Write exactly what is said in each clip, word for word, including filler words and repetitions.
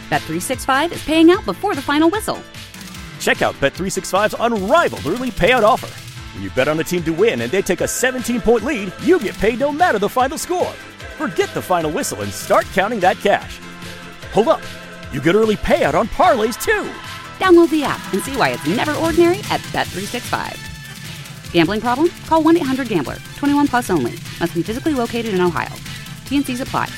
Bet three sixty-five is paying out before the final whistle. Check out Bet three sixty-five's unrivaled early payout offer. When you bet on a team to win and they take a seventeen-point lead, you get paid no matter the final score. Forget the final whistle and start counting that cash. Hold up. You get early payout on parlays, too. Download the app and see why it's never ordinary at Bet three sixty-five. Gambling problem? Call one eight hundred gambler. twenty-one plus only. Must be physically located in Ohio. T and Cs apply.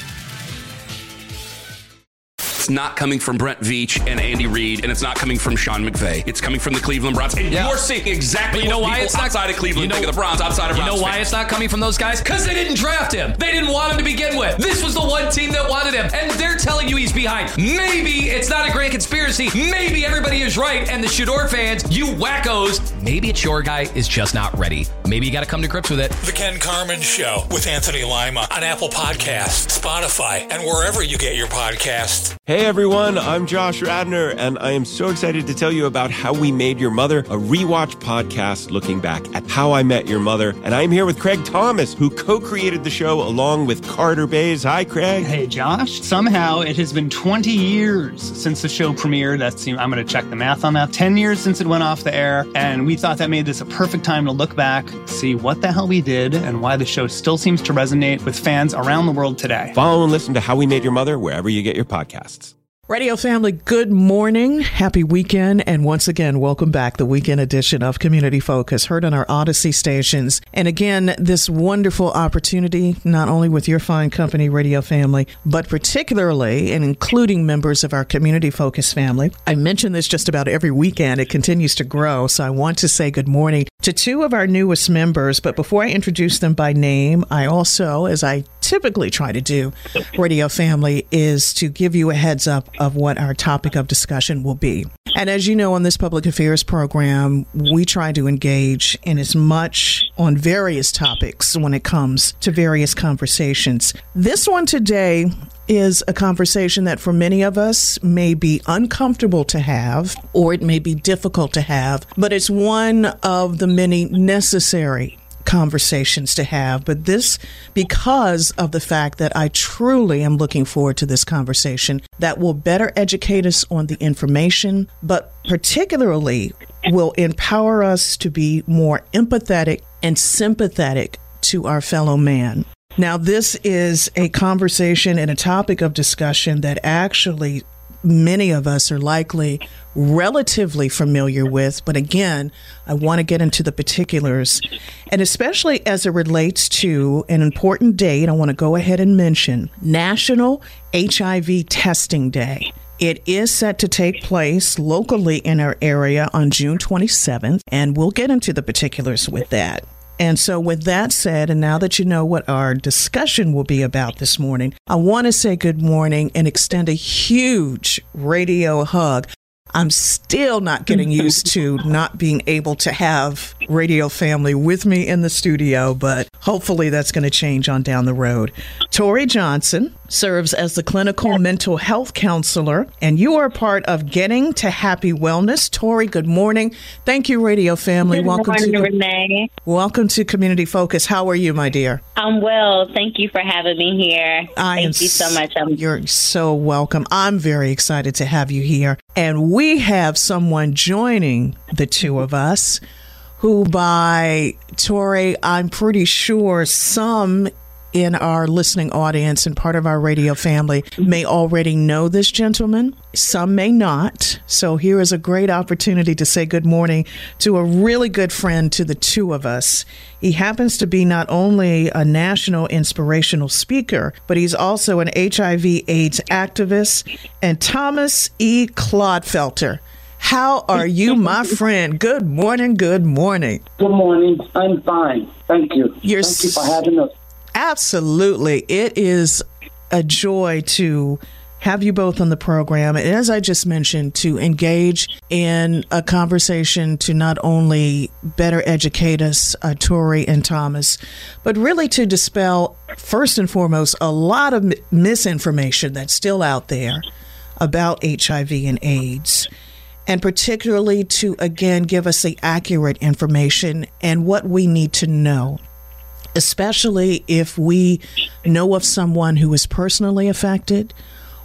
It's not coming from Brent Veach and Andy Reid, and it's not coming from Sean McVay. It's coming from the Cleveland Browns. And yeah. you're seeing exactly you know what why people it's not, outside of Cleveland you know, think of the Browns, outside of Browns. You know why fans. It's not coming from those guys? Because they didn't draft him. They didn't want him to begin with. This was the one team that wanted him, and they're telling you he's behind. Maybe it's not a great conspiracy. Maybe everybody is right, and the Shador fans, you wackos, maybe it's your guy is just not ready. Maybe you got to come to grips with it. The Ken Carman Show with Anthony Lima on Apple Podcasts, Spotify, and wherever you get your podcasts. Hey everyone, I'm Josh Radnor, and I am so excited to tell you about How We Made Your Mother, a rewatch podcast looking back at How I Met Your Mother. And I'm here with Craig Thomas, who co-created the show along with Carter Bays. Hi, Craig. Hey, Josh. Somehow it has been twenty years since the show premiered. That's, I'm going to check the math on that. ten years since it went off the air, and we thought that made this a perfect time to look back, see what the hell we did, and why the show still seems to resonate with fans around the world today. Follow and listen to How We Made Your Mother wherever you get your podcasts. Radio family, good morning, happy weekend, and once again, welcome back the weekend edition of Community Focus, heard on our Odyssey stations. And again, this wonderful opportunity, not only with your fine company, radio family, but particularly and including members of our Community Focus family. I mention this just about every weekend. It continues to grow, so I want to say good morning to two of our newest members. But before I introduce them by name, I also, as I typically try to do, radio family, is to give you a heads up of what our topic of discussion will be. And as you know, on this public affairs program, we try to engage in as much on various topics when it comes to various conversations. This one today is a conversation that for many of us may be uncomfortable to have, or it may be difficult to have, but it's one of the many necessary conversations to have. But this, because of the fact that I truly am looking forward to this conversation that will better educate us on the information, but particularly will empower us to be more empathetic and sympathetic to our fellow man. Now, this is a conversation and a topic of discussion that actually many of us are likely relatively familiar with. But again, I want to get into the particulars, and especially as it relates to an important date, I want to go ahead and mention National H I V Testing Day. It is set to take place locally in our area on June twenty-seventh, and we'll get into the particulars with that. And so with that said, and now that you know what our discussion will be about this morning, I want to say good morning and extend a huge radio hug. I'm still not getting used to not being able to have radio family with me in the studio, but hopefully that's going to change on down the road. Tori Johnson serves as the clinical mental health counselor, and you are part of Getting to Happy Wellness. Tori, good morning. Thank you, radio family. Good welcome morning, to Renee. Welcome to Community Focus. How are you, my dear? I'm well. Thank you for having me here. I Thank am you so much. I'm- You're so welcome. I'm very excited to have you here. And we have someone joining the two of us who, by Tori, I'm pretty sure some in our listening audience and part of our radio family may already know this gentleman. Some may not. So here is a great opportunity to say good morning to a really good friend to the two of us. He happens to be not only a national inspirational speaker, but he's also an H I V AIDS activist. And Thomas E. Clodfelter, how are you, my friend? Good morning, good morning. Good morning. I'm fine. Thank you. You're Thank you for having us. Absolutely. It is a joy to have you both on the program. And as I just mentioned, to engage in a conversation to not only better educate us, uh, Tori and Thomas, but really to dispel, first and foremost, a lot of m- misinformation that's still out there about H I V and AIDS. And particularly to, again, give us the accurate information and what we need to know, especially if we know of someone who is personally affected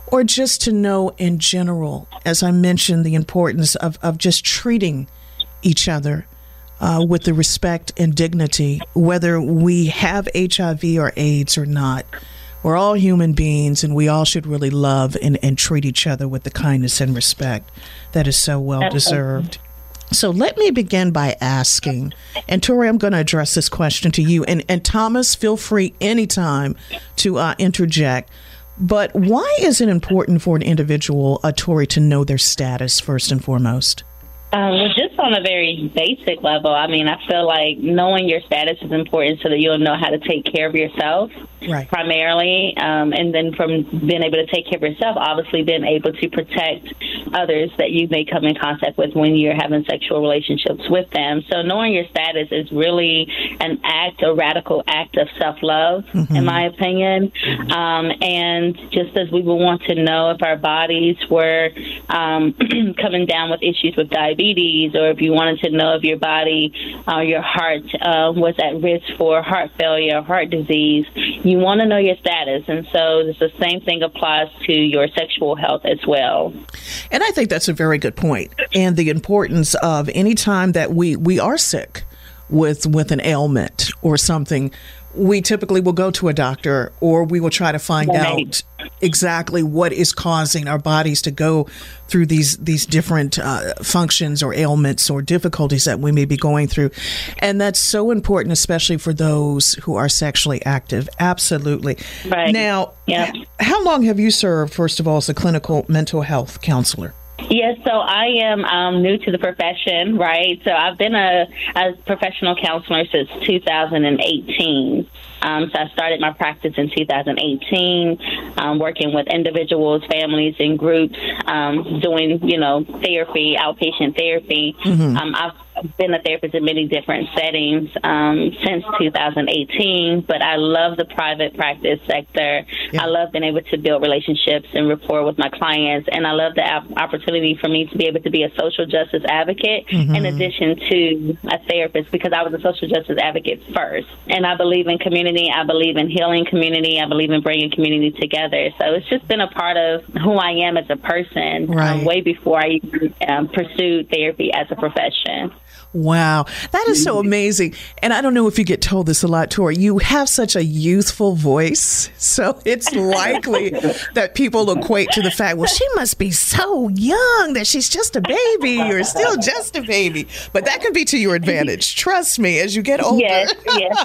or just to know in general, as I mentioned, the importance of, of just treating each other uh, with the respect and dignity, whether we have H I V or AIDS or not. We're all human beings, and we all should really love and, and treat each other with the kindness and respect that is so well deserved. So let me begin by asking, and Tori, I'm going to address this question to you, and, and Thomas, feel free anytime to uh, interject. But why is it important for an individual, uh, Tori, to know their status first and foremost? Um, well, just on a very basic level, I mean, I feel like knowing your status is important so that you'll know how to take care of yourself, right, primarily. Um, and then from being able to take care of yourself, obviously being able to protect others that you may come in contact with when you're having sexual relationships with them. So knowing your status is really an act, a radical act of self-love, mm-hmm. in my opinion. Um, and just as we would want to know if our bodies were um, coming down with issues with diabetes, or if you wanted to know if your body, uh, your heart uh, was at risk for heart failure, heart disease, you want to know your status. And so the same thing applies to your sexual health as well. And I think that's a very good point. And the importance of any time that we, we are sick with with an ailment or something, we typically will go to a doctor, or we will try to find right. out exactly what is causing our bodies to go through these these different uh, functions or ailments or difficulties that we may be going through. And that's so important, especially for those who are sexually active. Absolutely. Right. Now, yeah. how long have you served, first of all, as a clinical mental health counselor? Yes, so I am um, new to the profession, right? So I've been a, a professional counselor since two thousand eighteen. Um, so I started my practice in two thousand eighteen, um, working with individuals, families, and groups, um, doing, you know, therapy, outpatient therapy. Mm-hmm. Um, I've been a therapist in many different settings um, since two thousand eighteen, but I love the private practice sector. Yeah. I love being able to build relationships and rapport with my clients, and I love the opportunity for me to be able to be a social justice advocate mm-hmm. in addition to a therapist, because I was a social justice advocate first. And I believe in community. I believe in healing community. I believe in bringing community together. So it's just been a part of who I am as a person, right. um, way before I even um, pursued therapy as a profession. Wow. That is so amazing. And I don't know if you get told this a lot, Tori. You have such a youthful voice. So it's likely that people equate to the fact, well, she must be so young that she's just a baby or still just a baby. But that can be to your advantage. Trust me, as you get older, yes,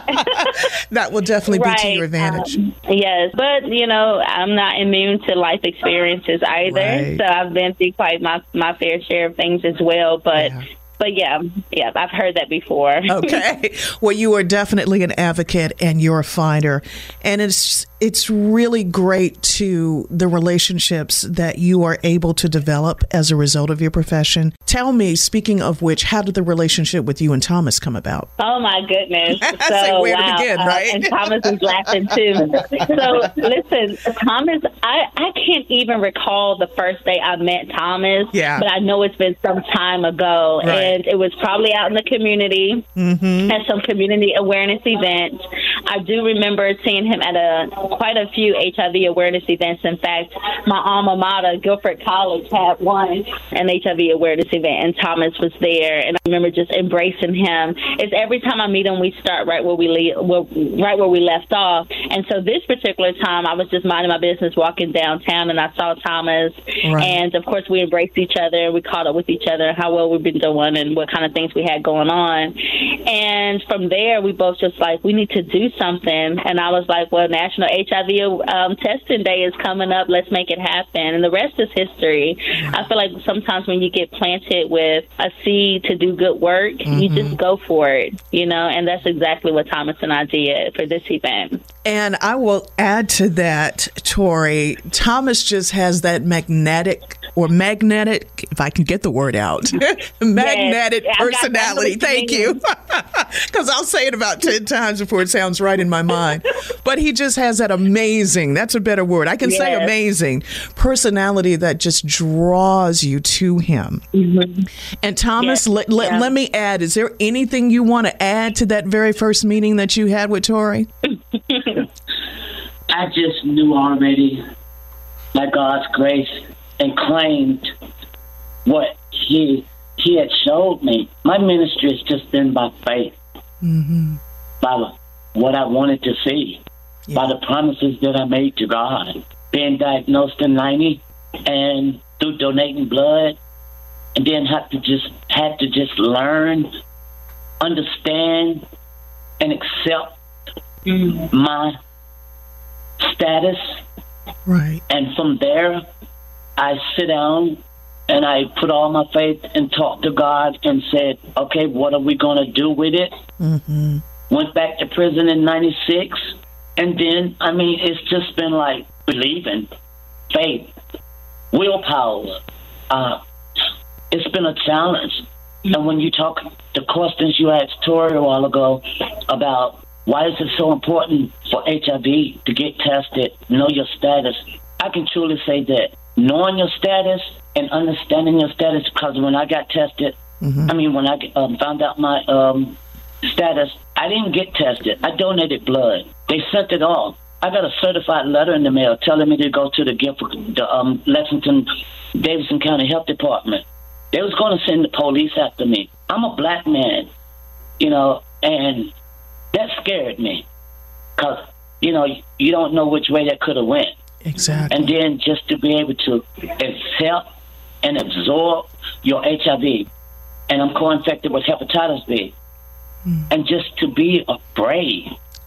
yes. that will definitely right. be to your advantage. Um, yes. But, you know, I'm not immune to life experiences either. Right. So I've been through quite my, my fair share of things as well. But yeah. But yeah, yeah, I've heard that before. Okay. Well, you are definitely an advocate and you're a fighter. And it's it's really great to the relationships that you are able to develop as a result of your profession. Tell me, speaking of which, how did the relationship with you and Thomas come about? Oh, my goodness. So, so where wow. to begin, right? Uh, and Thomas is laughing, too. So, listen, Thomas, I, I can't even recall the first day I met Thomas. Yeah. But I know it's been some time ago. Right. And it was probably out in the community mm-hmm. at some community awareness event. I do remember seeing him at a quite a few H I V awareness events. In fact, my alma mater, Guilford College, had one, an H I V awareness event, and Thomas was there. And I remember just embracing him. It's every time I meet him, we start right where we leave, well, right where we left off. And so this particular time, I was just minding my business, walking downtown, and I saw Thomas. Right. And of course, we embraced each other. We caught up with each other, how well we've been doing, and what kind of things we had going on. And from there, we both just like, we need to do something. And I was like, well, National H I V um, Testing Day is coming up. Let's make it happen. And the rest is history. I feel like sometimes when you get planted with a seed to do good work, mm-hmm. you just go for it, you know, and that's exactly what Thomas and I did for this event. And I will add to that, Tori, Thomas just has that magnetic or magnetic, if I can get the word out, magnetic yes. personality. Thank you. Because I'll say it about ten times before it sounds right in my mind. But he just has that amazing, that's a better word, I can yes. say amazing, personality that just draws you to him. Mm-hmm. And Thomas, yes. let, let, yeah. let me add, is there anything you want to add to that very first meeting that you had with Tori? I just knew already by God's grace and claimed what he he had showed me. My ministry has just been by faith, mm-hmm. by what I wanted to see, yeah. by the promises that I made to God. Being diagnosed in ninety and through donating blood, and then had to just had to just learn, understand, and accept mm-hmm. my status. Right. And from there, I sit down and I put all my faith and talked to God and said, okay, what are we going to do with it? Mm-hmm. Went back to prison in ninety-six. And then, I mean, it's just been like believing, faith, willpower. Uh, it's been a challenge. And when you talk, the questions you asked Tori a while ago about why is it so important for H I V to get tested, know your status, I can truly say that knowing your status and understanding your status, because when I got tested, mm-hmm. I mean, when I um, found out my um, status, I didn't get tested. I donated blood. They sent it off. I got a certified letter in the mail telling me to go to the Guilford, the um, Lexington, Davidson County Health Department. They was going to send the police after me. I'm a black man, you know, and that scared me because, you know, you don't know which way that could have went. Exactly. And then just to be able to accept and absorb your H I V, and I'm co-infected with hepatitis B, mm. and just to be brave,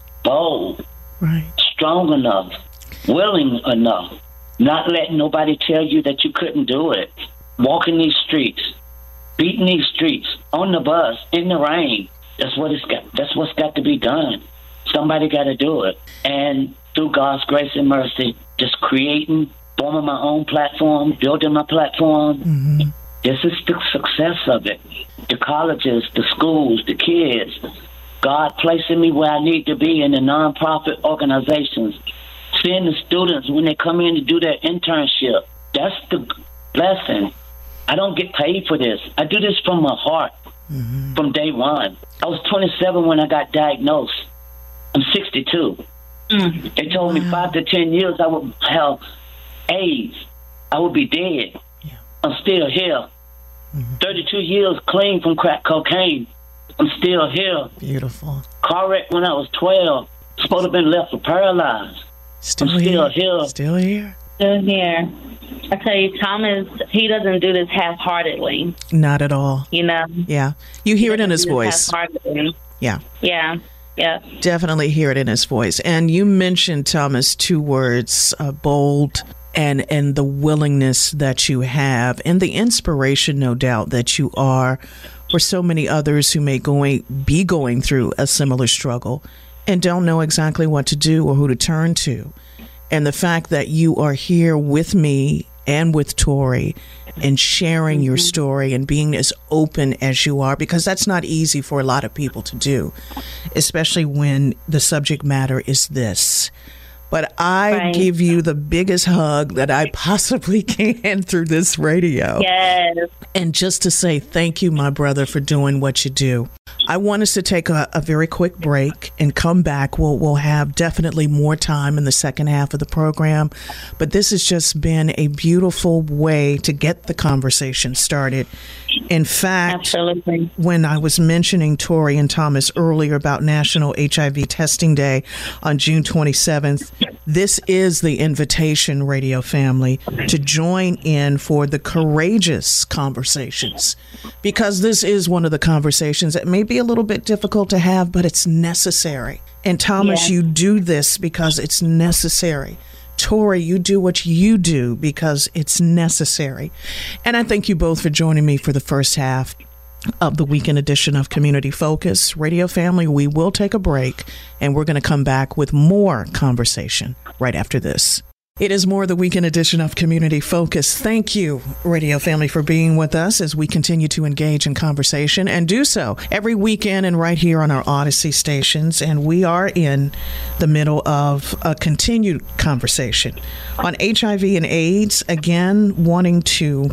bold, right. strong enough, willing enough, not letting nobody tell you that you couldn't do it, walking these streets, beating these streets, on the bus, in the rain. That's what it's got. That's what's got to be done. Somebody got to do it. And through God's grace and mercy, just creating, forming my own platform, building my platform. Mm-hmm. This is the success of it. The colleges, the schools, the kids. God placing me where I need to be in the nonprofit organizations. Seeing the students when they come in to do their internship. That's the blessing. I don't get paid for this. I do this from my heart, mm-hmm. from day one. I was twenty-seven when I got diagnosed. I'm sixty-two. Mm. They told wow. me five to ten years I would have AIDS. I would be dead. Yeah. I'm still here. Mm-hmm. thirty-two years clean from crack cocaine. I'm still here. Beautiful. Car wreck when I was twelve. Supposed to have been left for paralyzed. Still I'm here. still here. Still here. Still here. I tell you, Thomas, he doesn't do this half-heartedly. Not at all. You know? Yeah. You hear it in his voice. Half-heartedly. Yeah. Yeah. Yeah. Definitely hear it in his voice. And you mentioned, Thomas, two words, uh, bold and and the willingness that you have and the inspiration, no doubt, that you are for so many others who may going be going through a similar struggle and don't know exactly what to do or who to turn to. And the fact that you are here with me and with Tori and sharing mm-hmm. your story and being as open as you are, because that's not easy for a lot of people to do, especially when the subject matter is this. But I right. give you the biggest hug that I possibly can through this radio. Yes. And just to say thank you, my brother, for doing what you do. I want us to take a, a very quick break and come back. We'll, we'll have definitely more time in the second half of the program. But this has just been a beautiful way to get the conversation started. In fact, Absolutely. When I was mentioning Tori and Thomas earlier about National H I V Testing Day on June twenty-seventh, this is the invitation, radio family, to join in for the courageous conversations, because this is one of the conversations that may be a little bit difficult to have, but it's necessary. And Thomas, yeah. you do this because it's necessary. Tori, you do what you do because it's necessary. And I thank you both for joining me for the first half of the weekend edition of Community Focus. Radio family, we will take a break and we're going to come back with more conversation right after this. It is more the weekend edition of Community Focus. Thank you, radio family, for being with us as we continue to engage in conversation and do so every weekend and right here on our Odyssey stations. And we are in the middle of a continued conversation on H I V and AIDS, again, wanting to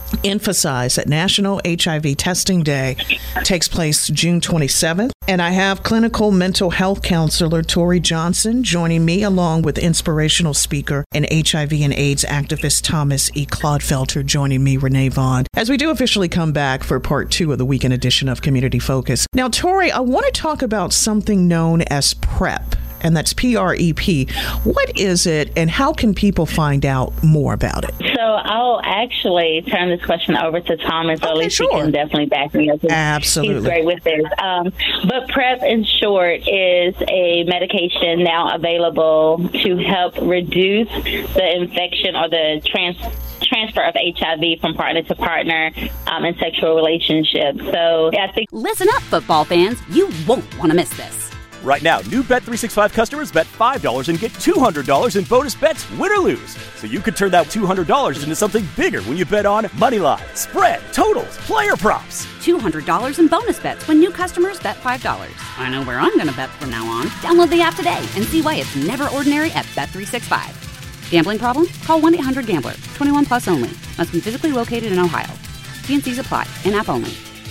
emphasize that National H I V Testing Day takes place June twenty-seventh. And I have clinical mental health counselor Tori Johnson joining me, along with inspirational speaker and H I V and AIDS activist Thomas E. Clodfelter joining me, Renee Vaughn, as we do officially come back for part two of the weekend edition of Community Focus. Now, Tori, I want to talk about something known as PrEP, and that's P R E P. What is it, and how can people find out more about it? So I'll actually turn this question over to Thomas, so okay, at least sure. he can definitely back me up. Absolutely. He's great with this. Um, but PrEP, in short, is a medication now available to help reduce the infection or the trans transfer of H I V from partner to partner um, in sexual relationships. So I think... Listen up, football fans. You won't want to miss this. Right now, new Bet three sixty-five customers bet five dollars and get two hundred dollars in bonus bets, win or lose. So you could turn that two hundred dollars into something bigger when you bet on money line, spread, totals, player props. two hundred dollars in bonus bets when new customers bet five dollars. I know where I'm going to bet from now on. Download the app today and see why it's never ordinary at Bet three sixty-five. Gambling problem? Call one eight hundred gambler. twenty-one plus only. Must be physically located in Ohio. T N Cs apply. In-app only.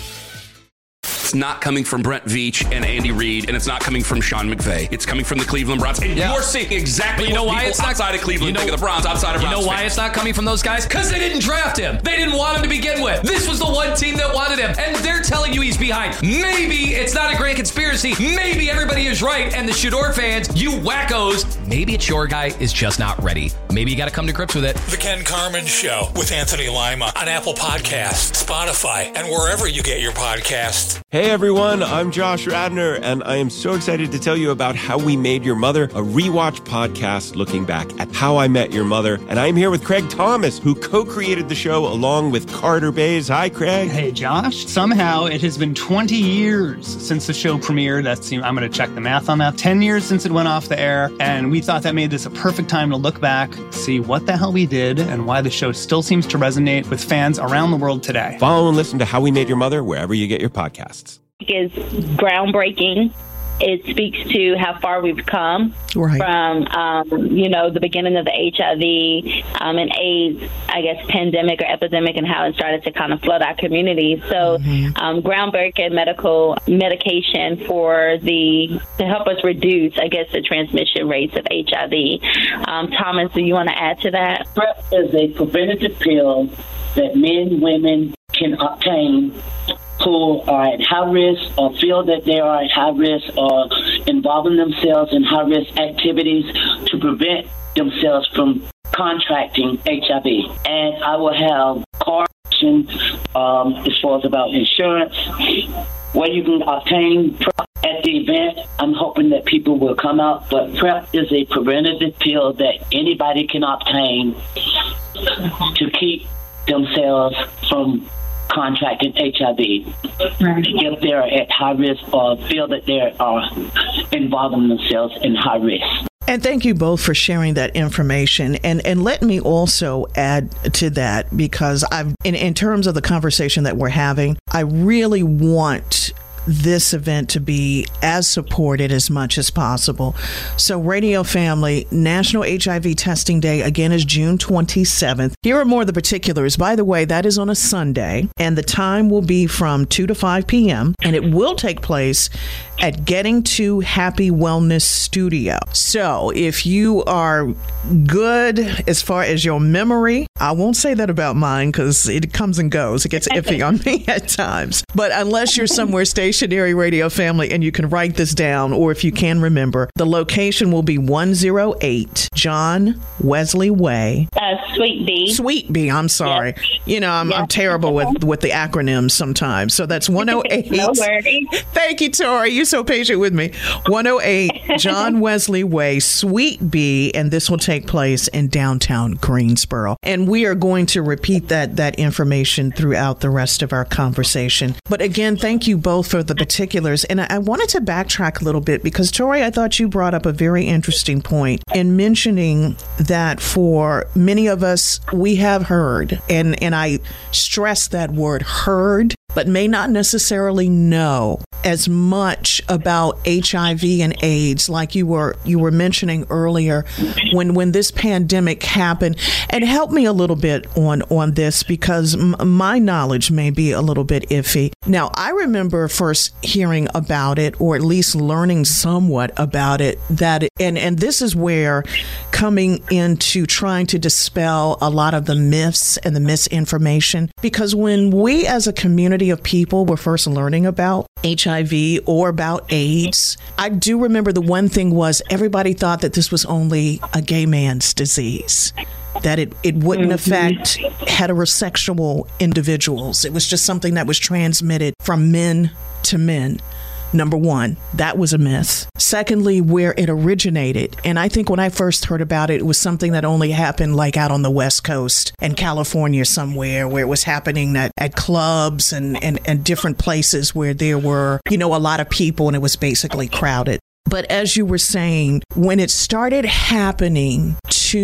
It's not coming from Brent Veach and Andy Reid, and it's not coming from Sean McVay. It's coming from the Cleveland Browns. And yeah. you're seeing exactly but you know what why people it's not, outside of Cleveland you know, think of the Browns, outside of You Browns know why fans. it's not coming from those guys? Because they didn't draft him. They didn't want him to begin with. This was the one team that wanted him, and they're telling you he's behind. Maybe it's not a grand conspiracy. Maybe everybody is right, and the Shador fans, you wackos, maybe it's your guy is just not ready. Maybe you got to come to grips with it. The Ken Carman Show with Anthony Lima on Apple Podcasts, Spotify, and wherever you get your podcasts. Hey everyone, I'm Josh Radner, and I am so excited to tell you about How We Made Your Mother, a rewatch podcast looking back at How I Met Your Mother. And I'm here with Craig Thomas, who co-created the show along with Carter Bays. Hi, Craig. Hey, Josh. Somehow it has been twenty years since the show premiered. That's, I'm going to check the math on that. ten years since it went off the air, and we thought that made this a perfect time to look back, see what the hell we did, and why the show still seems to resonate with fans around the world today. Follow and listen to How We Made Your Mother wherever you get your podcasts. Is groundbreaking. It speaks to how far we've come right. from, um, you know, the beginning of the H I V um, and AIDS, I guess, pandemic or epidemic, and how it started to kind of flood our community. So mm-hmm. um, groundbreaking medical medication for the to help us reduce, I guess, the transmission rates of H I V. Um, Thomas, do you want to add to that? PrEP is a preventative pill that men, women can obtain who are at high risk or feel that they are at high risk or involving themselves in high risk activities to prevent themselves from contracting H I V. And I will have card um, as far as about insurance, where you can obtain PrEP at the event. I'm hoping that people will come out, but PrEP is a preventative pill that anybody can obtain to keep themselves from contracting H I V if they're at high risk or feel that they are involving themselves in high risk. And thank you both for sharing that information. And and let me also add to that, because I've in, in terms of the conversation that we're having, I really want this event to be as supported as much as possible. So radio family, National H I V Testing Day again is June twenty-seventh. Here are more of the particulars. By the way, that is on a Sunday, and the time will be from two to five p.m. and it will take place at Getting to Happy Wellness Studio. So if you are good as far as your memory, I won't say that about mine because it comes and goes. It gets iffy on me at times. But unless you're somewhere stationary, radio family, and you can write this down, or if you can remember, the location will be one oh eight John Wesley Way. Uh, Sweet B. Sweet B, I'm sorry. Yes. You know, I'm, yes. I'm terrible with, with the acronyms sometimes. So that's one oh eight. No worries. Thank you, Tori. You're so patient with me. one oh eight John Wesley Way, Suite B, and this will take place in downtown Greensboro. And we are going to repeat that that information throughout the rest of our conversation. But again, thank you both for the particulars. And I, I wanted to backtrack a little bit because, Tori, I thought you brought up a very interesting point in mentioning that for many of us, we have heard, and, and I stress that word heard, but may not necessarily know as much about H I V and AIDS, like you were you were mentioning earlier, when when this pandemic happened. And help me a little bit on on this, because m- my knowledge may be a little bit iffy. Now, I remember first hearing about it, or at least learning somewhat about it, that it, and and this is where coming into trying to dispel a lot of the myths and the misinformation, because when we as a community of people were first learning about H I V or about AIDS, I do remember the one thing was everybody thought that this was only a gay man's disease, that it, it wouldn't affect heterosexual individuals. It was just something that was transmitted from men to men. Number one, that was a myth. Secondly, where it originated. And I think when I first heard about it, it was something that only happened like out on the West Coast and California somewhere, where it was happening at, at clubs and, and, and different places where there were, you know, a lot of people and it was basically crowded. But as you were saying, when it started happening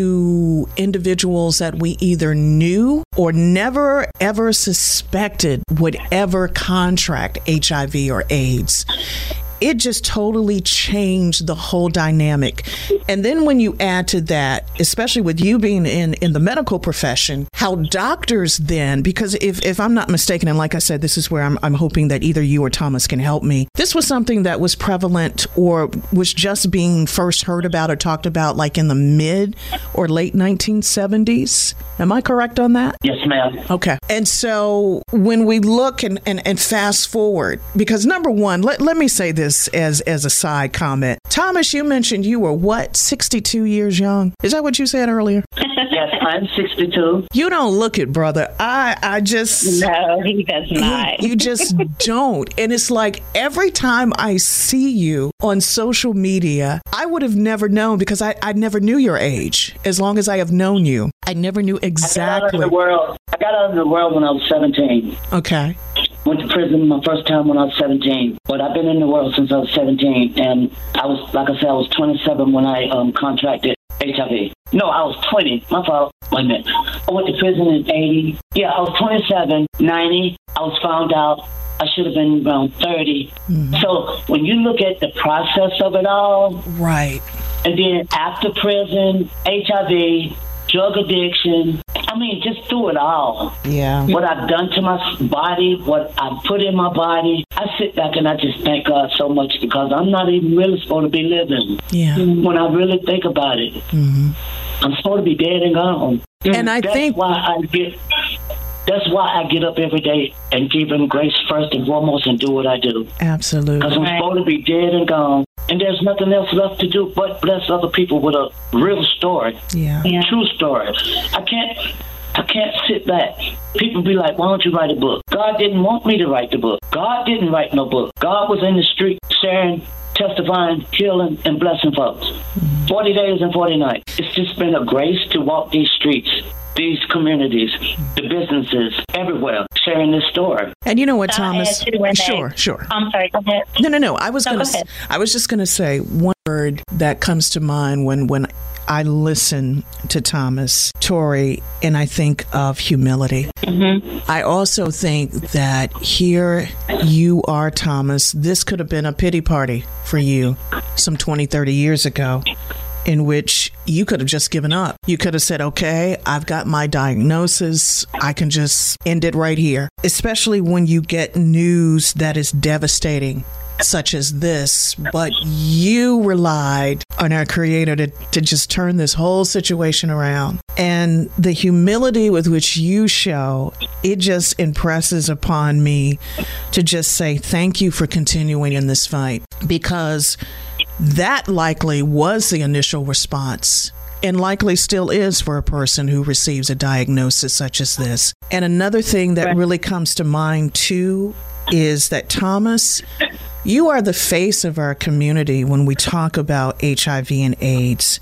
to individuals that we either knew or never ever suspected would ever contract H I V or AIDS, it just totally changed the whole dynamic. And then when you add to that, especially with you being in, in the medical profession, how doctors then, because if, if I'm not mistaken, and like I said, this is where I'm, I'm hoping that either you or Thomas can help me, this was something that was prevalent or was just being first heard about or talked about like in the mid or late nineteen seventies. Am I correct on that? Yes, ma'am. Okay. And so when we look and, and, and fast forward, because number one, let, let me say this as, as a side comment. Thomas, you mentioned you were what, sixty-two years young? Is that what you said earlier? Yes, I'm sixty-two. You don't look it, brother. I, I just... No, he does not. You, you just don't. And it's like every time I see you on social media, I would have never known, because I, I never knew your age. As long as I have known you, I never knew exactly. I got out of the world, I got out of the world when I was seventeen. Okay. Went to prison my first time when I was seventeen. But I've been in the world since I was seventeen. And I was, like I said, I was twenty-seven when I um, contracted H I V. No, I was twenty. My fault. Wait a minute. I went to prison in eighty. Yeah, I was twenty-seven, ninety. I was found out. I should have been around thirty. Mm-hmm. So when you look at the process of it all. Right. And then after prison, H I V, drug addiction. I mean, just through it all. Yeah. What I've done to my body, what I've put in my body, I sit back and I just thank God so much, because I'm not even really supposed to be living. Yeah. When I really think about it, mm-hmm. I'm supposed to be dead and gone. And I that's think why I get. That's why I get up every day and give Him grace first and foremost and do what I do. Absolutely. Because I'm supposed to be dead and gone. And there's nothing else left to do but bless other people with a real story. Yeah. yeah. True story. I can't I can't sit back. People be like, why don't you write a book? God didn't want me to write the book. God didn't write no book. God was in the street sharing, testifying, healing, and blessing folks. Mm-hmm. forty days and forty nights. It's just been a grace to walk these streets, these communities, the businesses, everywhere, sharing this story. And you know what, Thomas? Sure, sure. I'm sorry, go ahead. No, no, no. I was no, going go to. I was just going to say one word that comes to mind when when I listen to Thomas Torrey, and I think of humility. Mm-hmm. I also think that here you are, Thomas. This could have been a pity party for you some twenty, thirty years ago, in which you could have just given up. You could have said, okay, I've got my diagnosis. I can just end it right here. Especially when you get news that is devastating, such as this, but you relied on our Creator to, to just turn this whole situation around. And the humility with which you show, it just impresses upon me to just say thank you for continuing in this fight, because that likely was the initial response, and likely still is for a person who receives a diagnosis such as this. And another thing that really comes to mind, too, is that, Thomas, you are the face of our community when we talk about H I V and AIDS,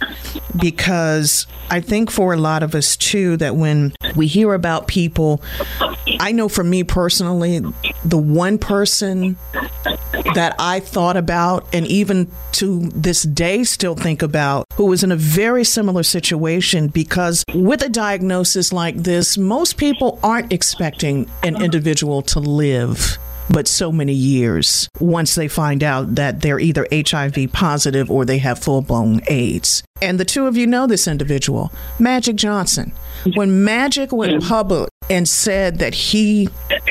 because I think for a lot of us, too, that when we hear about people, I know for me personally, the one person that I thought about, and even to this day still think about, who was in a very similar situation, because with a diagnosis like this, most people aren't expecting an individual to live but so many years once they find out that they're either H I V positive or they have full-blown AIDS. And the two of you know this individual, Magic Johnson. When Magic went public and said that he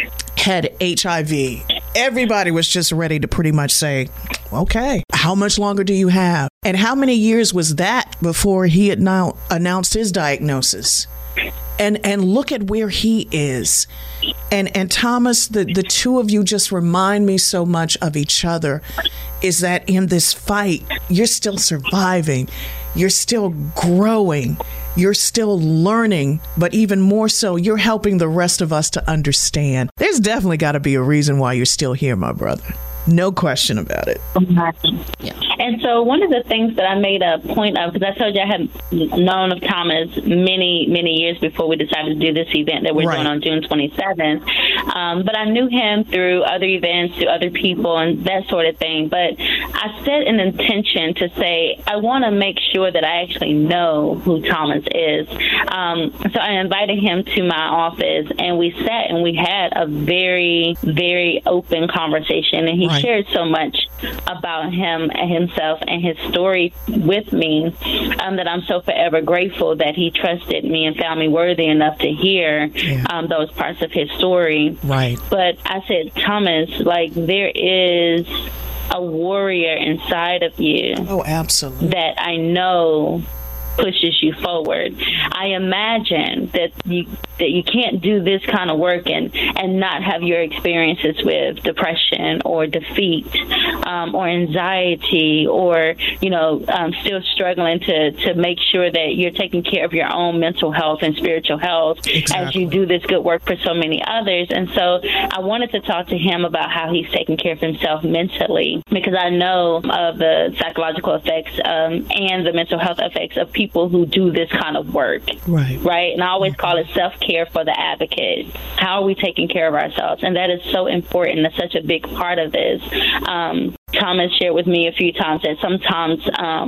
had H I V, everybody was just ready to pretty much say, okay, how much longer do you have? And how many years was that before he had now announced his diagnosis? And and look at where he is. And and Thomas, the, the two of you just remind me so much of each other, is that in this fight, you're still surviving. You're still growing. You're still learning. But even more so, you're helping the rest of us to understand. There's definitely got to be a reason why you're still here, my brother. No question about it. Yeah. And so one of the things that I made a point of, because I told you I had known of Thomas many, many years before we decided to do this event that we're right. doing on June twenty-seventh. Um, but I knew him through other events, through other people, and that sort of thing. But I set an intention to say, I want to make sure that I actually know who Thomas is. Um, so I invited him to my office, and we sat and we had a very, very open conversation. And he right. shared so much about him and himself and his story with me um, that I'm so forever grateful that he trusted me and found me worthy enough to hear yeah. um, those parts of his story. Right. But I said, Thomas, like, there is a warrior inside of you. Oh, absolutely. That I know pushes you forward. I imagine that you that you can't do this kind of work and, and not have your experiences with depression or defeat um, or anxiety or, you know, um, still struggling to, to make sure that you're taking care of your own mental health and spiritual health exactly. as you do this good work for so many others. And so I wanted to talk to him about how he's taking care of himself mentally, because I know of the psychological effects um, and the mental health effects of people who do this kind of work. Right. Right. And I always call it self-care for the advocate. How are we taking care of ourselves? And that is so important. That's such a big part of this. Um, Thomas shared with me a few times that sometimes,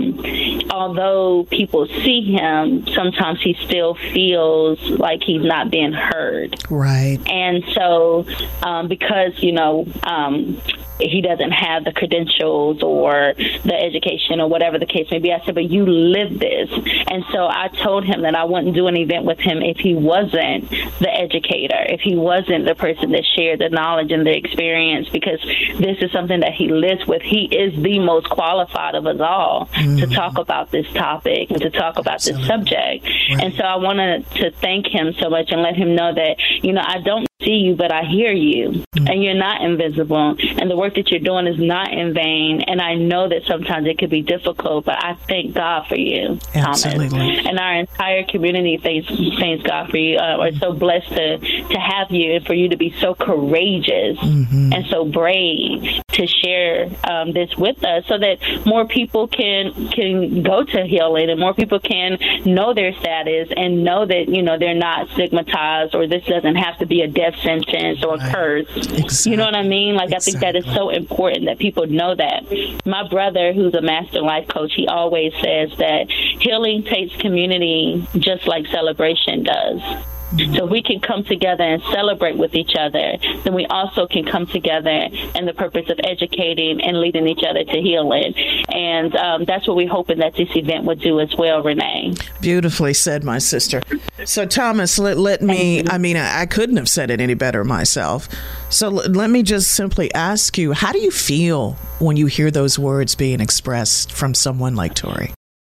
um, although people see him, sometimes he still feels like he's not being heard. Right. And so, um, because, you know, um, he doesn't have the credentials or the education or whatever the case may be, I said, but you live this. And so I told him that I wouldn't do an event with him if he wasn't the educator, if he wasn't the person that shared the knowledge and the experience, because this is something that he lives with. He is the most qualified of us all mm. to talk about this topic and to talk about Absolutely. This subject. Right. And so I wanted to thank him so much and let him know that, you know, I don't see you, but I hear you, mm. and you're not invisible, and the work that you're doing is not in vain. And I know that sometimes it could be difficult, but I thank God for you, Absolutely. Thomas. And our entire community thanks, thanks God for you. Uh, we're so blessed to, to have you and for you to be so courageous mm-hmm. and so brave to share um, this with us, so that more people can can go to healing and more people can know their status and know that, you know, they're not stigmatized, or this doesn't have to be a death sentence or a curse. Exactly. You know what I mean? Like, exactly. I think that is so important that people know that. My brother, who's a master life coach, he always says that healing takes community just like celebration does. Mm-hmm. So we can come together and celebrate with each other. Then we also can come together in the purpose of educating and leading each other to healing. And um, that's what we're hoping that this event would do as well, Renee. Beautifully said, my sister. So, Thomas, let, let me, I mean, I, I couldn't have said it any better myself. So l- let me just simply ask you, how do you feel when you hear those words being expressed from someone like Tori?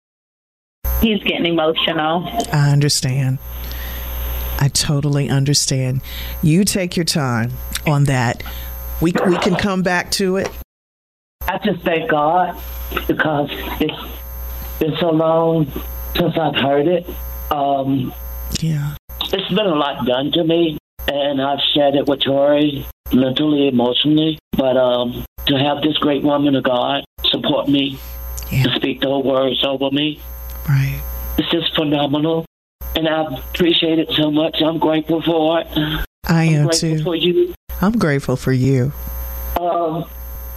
He's getting emotional. I understand. I totally understand. You take your time on that. We we can come back to it. I just thank God, because it's been so long since I've heard it. Um, yeah. It's been a lot done to me, and I've shared it with Tori mentally, emotionally. But um, to have this great woman of God support me, yeah. to speak those words over me, right? It's just phenomenal. And I appreciate it so much. I'm grateful for it. I I'm am grateful too. For you. I'm grateful for you. Um,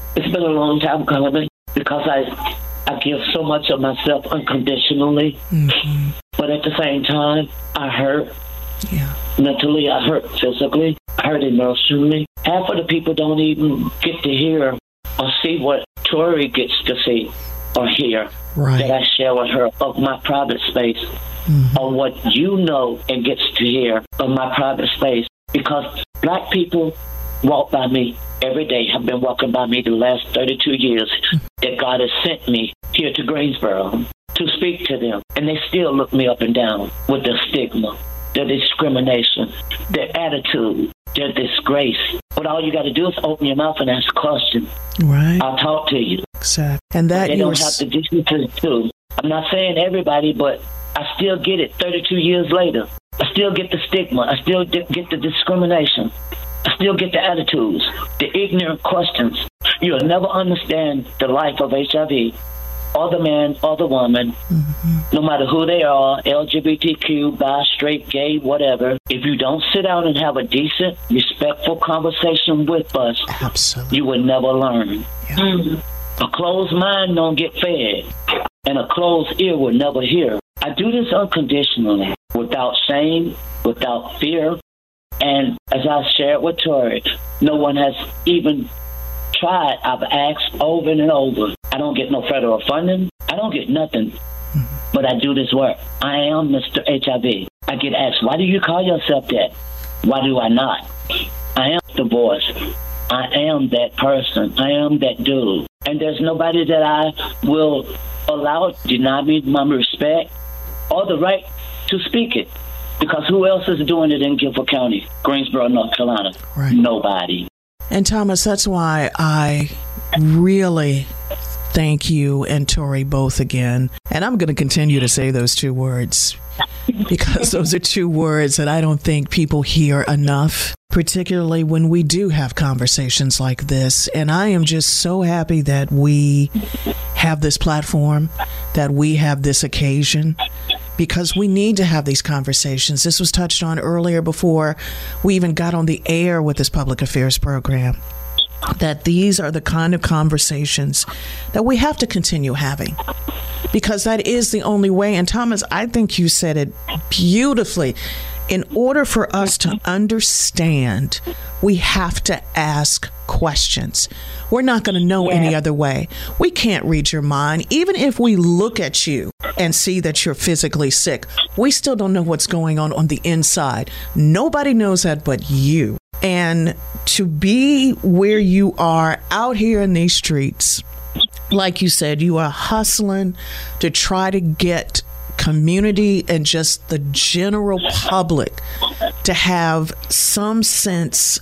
it's been a long time coming because I I give so much of myself unconditionally. Mm-hmm. But at the same time, I hurt. Yeah. Mentally, I hurt physically, I hurt emotionally. Half of the people don't even get to hear or see what Tori gets to see or hear right. that I share with her of my private space, mm-hmm. or what you know and gets to hear of my private space. Because black people walk by me every day, have been walking by me the last thirty-two years that God has sent me here to Greensboro to speak to them. And they still look me up and down with the stigma, the discrimination, their attitude, their disgrace. But all you got to do is open your mouth and ask a question. Right. I'll talk to you. Exactly. And that they you don't were... have to do it too. I'm not saying everybody, but I still get it thirty-two years later. I still get the stigma. I still get the discrimination. I still get the attitudes, the ignorant questions. You'll never understand the life of H I V, or the man, or the woman, mm-hmm. no matter who they are, L G B T Q, bi, straight, gay, whatever. If you don't sit down and have a decent, respectful conversation with us, absolutely, you will never learn. Yeah. Mm-hmm. A closed mind don't get fed, and a closed ear will never hear. I do this unconditionally, without shame, without fear. And as I shared with Tori, no one has even tried. I've asked over and over. I don't get no federal funding. I don't get nothing. Mm-hmm. But I do this work. I am Mister H I V. I get asked, why do you call yourself that? Why do I not? I am the voice. I am that person. I am that dude. And there's nobody that I will allow to deny me my respect or the right to speak it. Because who else is doing it in Guilford County, Greensboro, North Carolina? Right. Nobody. And Thomas, that's why I really thank you and Tori both again. And I'm going to continue to say those two words because those are two words that I don't think people hear enough, particularly when we do have conversations like this. And I am just so happy that we have this platform, that we have this occasion, because we need to have these conversations. This was touched on earlier before we even got on the air with this public affairs program, that these are the kind of conversations that we have to continue having, because that is the only way. And Thomas, I think you said it beautifully. In order for us to understand, we have to ask questions. We're not going to know yeah. any other way. We can't read your mind. Even if we look at you and see that you're physically sick, we still don't know what's going on on the inside. Nobody knows that but you. And to be where you are out here in these streets, like you said, you are hustling to try to get community and just the general public to have some sense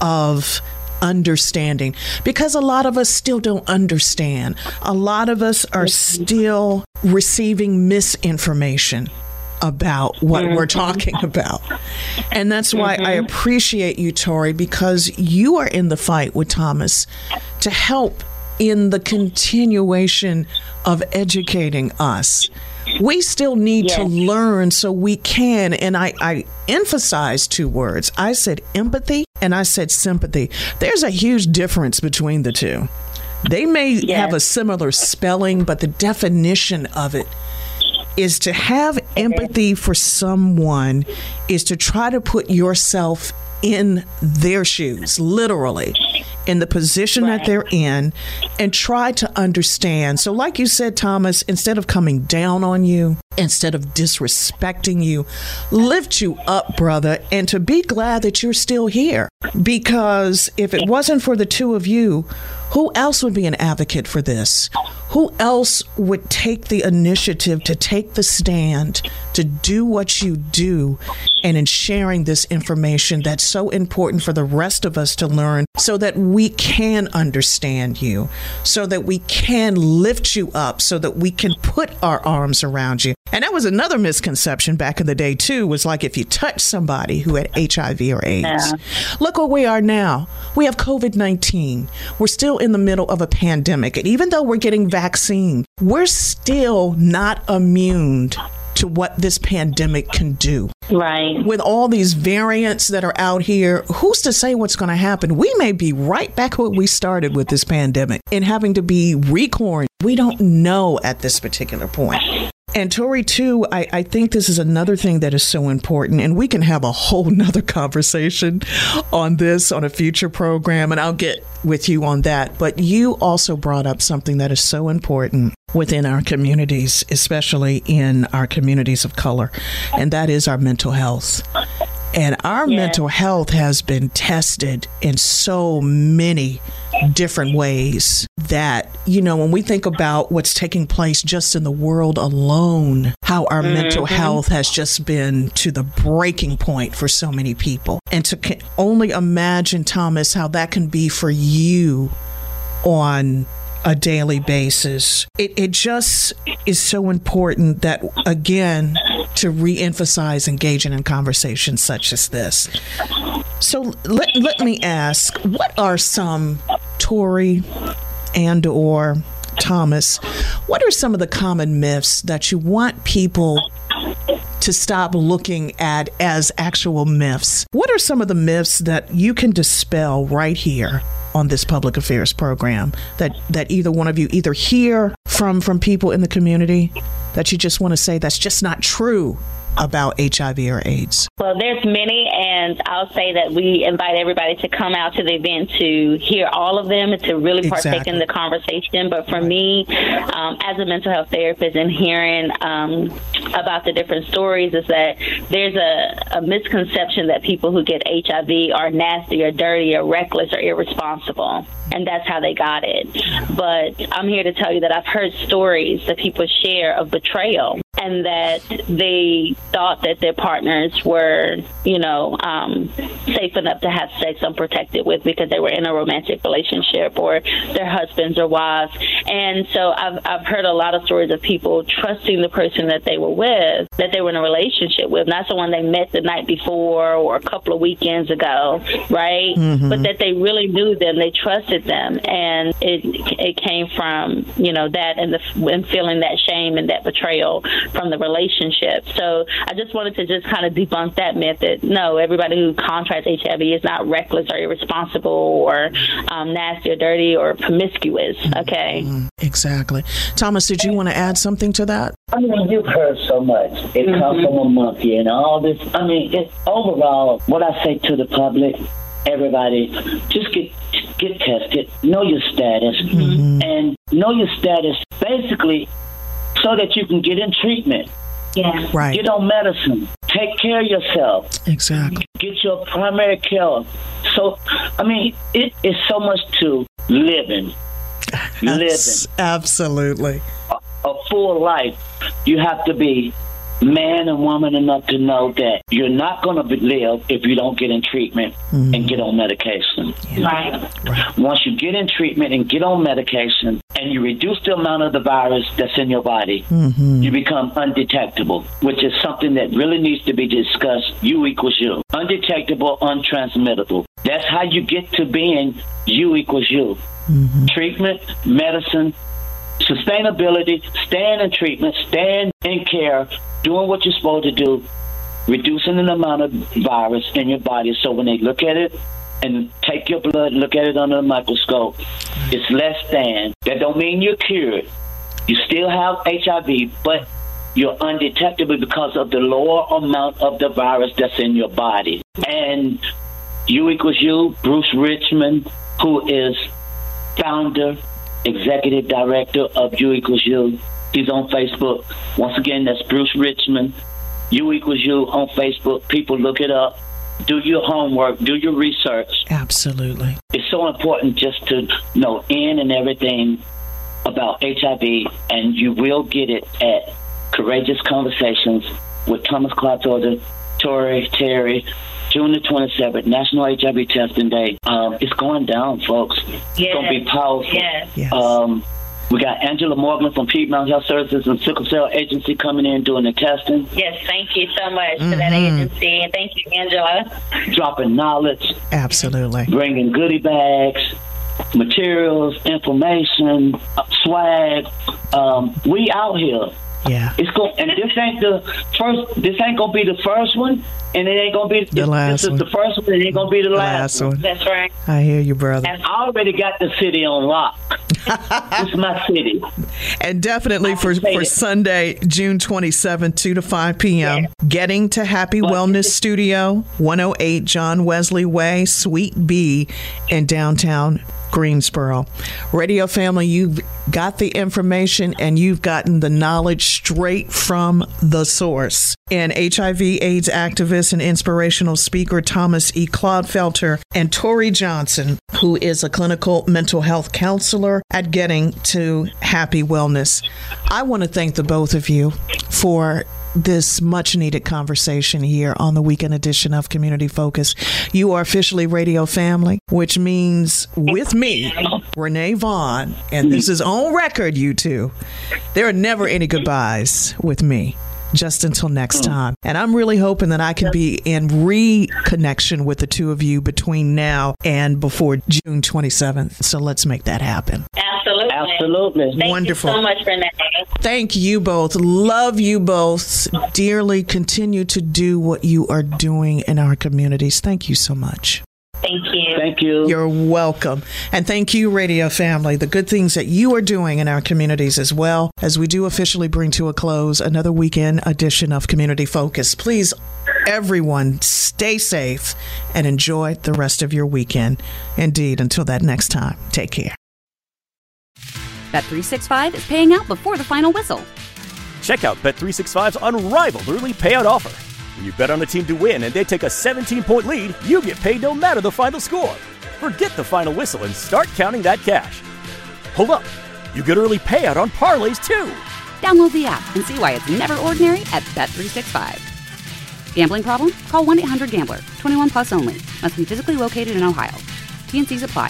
of understanding, because a lot of us still don't understand. A lot of us are still receiving misinformation about what mm-hmm. we're talking about. And that's why mm-hmm. I appreciate you, Tori, because you are in the fight with Thomas to help in the continuation of educating us. We still need yes. to learn so we can. And I, I emphasize two words. I said empathy and I said sympathy. There's a huge difference between the two. They may yes. have a similar spelling, but the definition of it is to have empathy for someone is to try to put yourself in their shoes, literally, in the position right. that they're in, and try to understand. So like you said, Thomas, instead of coming down on you, instead of disrespecting you, lift you up, brother, and to be glad that you're still here. Because if it wasn't for the two of you, who else would be an advocate for this? Who else would take the initiative to take the stand, to do what you do, and in sharing this information that's so important for the rest of us to learn so that we can understand you, so that we can lift you up, so that we can put our arms around you. And that was another misconception back in the day, too, was like if you touch somebody who had H I V or AIDS. Yeah. Look where we are now. We have covid nineteen. We're still in the middle of a pandemic. And even though we're getting vaccine, we're still not immune to what this pandemic can do. Right. With all these variants that are out here, who's to say what's going to happen? We may be right back where we started with this pandemic and having to be re-quarantined. We don't know at this particular point. And Tori, too, I, I think this is another thing that is so important, and we can have a whole nother conversation on this on a future program, and I'll get with you on that. But you also brought up something that is so important within our communities, especially in our communities of color, and that is our mental health. And our yeah. mental health has been tested in so many different ways that, you know, when we think about what's taking place just in the world alone, how our mm-hmm. mental health has just been to the breaking point for so many people. And to only imagine, Thomas, how that can be for you on a daily basis. It, it just is so important that, again, to re-emphasize engaging in conversations such as this. So let, let me ask, what are some, Tori and or Thomas, what are some of the common myths that you want people to stop looking at as actual myths? What are some of the myths that you can dispel right here on this public affairs program that, that either one of you either hear from, from people in the community that you just want to say that's just not true about H I V or AIDS? Well, there's many, and I'll say that we invite everybody to come out to the event to hear all of them and to really partake exactly. in the conversation. But for me, um, as a mental health therapist and hearing um, about the different stories is that there's a, a misconception that people who get H I V are nasty or dirty or reckless or irresponsible. And that's how they got it. But I'm here to tell you that I've heard stories that people share of betrayal, and that they thought that their partners were, you know, um, safe enough to have sex unprotected with because they were in a romantic relationship, or their husbands or wives. And so I've, I've heard a lot of stories of people trusting the person that they were with, that they were in a relationship with, not someone they met the night before or a couple of weekends ago, right? Mm-hmm. But that they really knew them, they trusted them, and it it came from, you know, that and the and feeling that shame and that betrayal from the relationship. So I just wanted to just kind of debunk that myth that no, everybody who contracts H I V is not reckless or irresponsible or um, nasty or dirty or promiscuous. Okay. Mm-hmm. Exactly. Thomas, did you want to add something to that? I mean, you've heard so much. It mm-hmm. comes from a monkey and all this. I mean, it's overall, what I say to the public, everybody, just get get tested, know your status, mm-hmm. and know your status basically so that you can get in treatment. Yeah. Right. Get on medicine. Take care of yourself. Exactly. Get your primary care. So, I mean, it is so much to living. living. Absolutely. A, a full life. You have to be man and woman enough to know that you're not going to live if you don't get in treatment mm-hmm. and get on medication. Yeah. Right. right. Once you get in treatment and get on medication and you reduce the amount of the virus that's in your body, mm-hmm. you become undetectable, which is something that really needs to be discussed. You equals you. Undetectable, untransmittable. That's how you get to being you equals you. Mm-hmm. Treatment, medicine, sustainability, staying in treatment, staying in care, doing what you're supposed to do, reducing the amount of virus in your body so when they look at it and take your blood, look at it under a microscope, it's less than. That don't mean you're cured. You still have H I V, but you're undetectable because of the lower amount of the virus that's in your body. And you equals you, Bruce Richmond, who is founder, executive director of You Equals You. He's on Facebook. Once again, that's Bruce Richmond. You Equals You on Facebook. People look it up. Do your homework. Do your research. Absolutely. It's so important just to know in and everything about H I V, and you will get it at Courageous Conversations with Thomas Clark-Torter, Tori, Terry, June the twenty-seventh, National H I V Testing Day. Um, it's going down, folks. Yes. It's going to be powerful. Yes. Yes. Um, we got Angela Morgan from Piedmont Health Services and Sickle Cell Agency coming in doing the testing. Yes, thank you so much mm-hmm. for that agency. And thank you, Angela. Dropping knowledge. Absolutely. Bringing goodie bags, materials, information, swag. Um, we out here. Yeah. It's go and this ain't the first. This ain't gonna be the first one, and it ain't gonna be the last This one. is the first one, and it ain't gonna be the, The last, last one. That's right. I hear you, brother. And I already got the city on lock. This is my city. And definitely I for, can say for it. Sunday, June twenty-seventh, two to five p.m., Yeah. getting to Happy But- Wellness Studio, one oh eight John Wesley Way, Suite B in downtown Greensboro. Radio family, you've got the information and you've gotten the knowledge straight from the source. And H I V AIDS activist and inspirational speaker Thomas E. Clodfelter and Tori Johnson, who is a clinical mental health counselor at Getting to Happy Wellness. I want to thank the both of you for this much needed conversation here on the weekend edition of Community Focus. You are officially radio family, which means with me, Renee Vaughn, and this is on record, you two, there are never any goodbyes with me. Just until next time. And I'm really hoping that I can be in reconnection with the two of you between now and before June twenty-seventh. So let's make that happen. Absolutely. Absolutely. Thank Wonderful. you so much, Renee. Thank you both. Love you both dearly. Continue to do what you are doing in our communities. Thank you so much. Thank you. Thank you. You're welcome. And thank you, radio family, the good things that you are doing in our communities as well, as we do officially bring to a close another weekend edition of Community Focus. Please, everyone, stay safe and enjoy the rest of your weekend. Indeed, until that next time, take care. Bet three sixty-five is paying out before the final whistle. Check out Bet three sixty-five's unrivaled early payout offer. When you bet on a team to win and they take a seventeen-point lead, you get paid no matter the final score. Forget the final whistle and start counting that cash. Hold up. You get early payout on parlays, too. Download the app and see why it's never ordinary at Bet three sixty-five. Gambling problem? Call one eight hundred gambler. twenty-one plus only. Must be physically located in Ohio. T N Cs apply.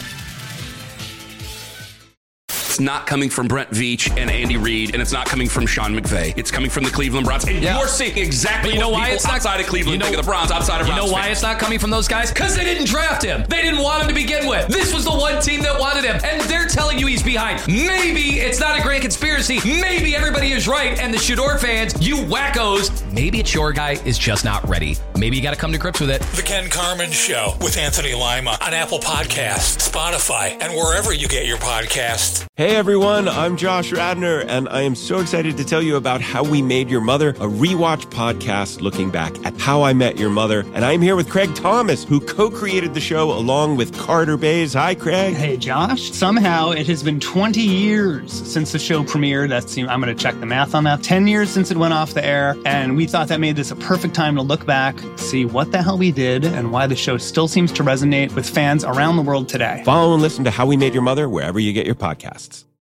It's not coming from Brent Veach and Andy Reid, and it's not coming from Sean McVay. It's coming from the Cleveland Browns. And Yeah. you're seeing exactly But you know what why people it's not outside of Cleveland you know, think of the Browns, outside of You Browns know why fans. it's not coming from those guys? Because they didn't draft him. They didn't want him to begin with. This was the one team that wanted him, and they're telling you he's behind. Maybe it's not a grand conspiracy. Maybe everybody is right, and the Shador fans, you wackos, maybe it's your guy is just not ready. Maybe you got to come to grips with it. The Ken Carmen Show with Anthony Lima on Apple Podcasts, Spotify, and wherever you get your podcasts. Hey everyone, I'm Josh Radner, and I am so excited to tell you about How We Made Your Mother, a rewatch podcast looking back at How I Met Your Mother. And I'm here with Craig Thomas, who co-created the show along with Carter Bays. Hi, Craig. Hey, Josh. Somehow it has been twenty years since the show premiered. That's, I'm going to check the math on that. ten years since it went off the air. And we thought that made this a perfect time to look back, see what the hell we did, and why the show still seems to resonate with fans around the world today. Follow and listen to How We Made Your Mother wherever you get your podcasts.